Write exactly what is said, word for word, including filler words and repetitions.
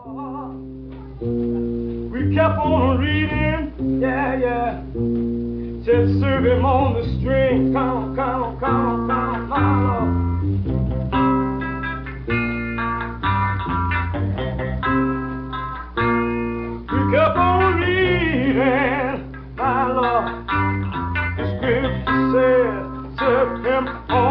We kept on reading, yeah, yeah. Said serve him on the string, come, come, come, come, my Lord. We kept on reading, my Lord. The scripture said serve him on